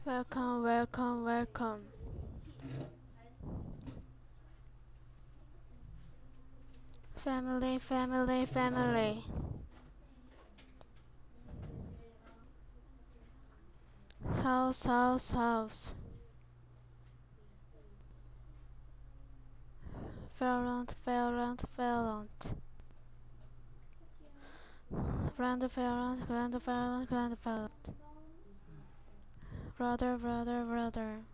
Welcome, welcome, welcome. Family, family, family. House, house, house. Valorant, Valorant, Valorant. Grand Valorant, Grand Valorant, Grand Valorant. Brother, brother, brother.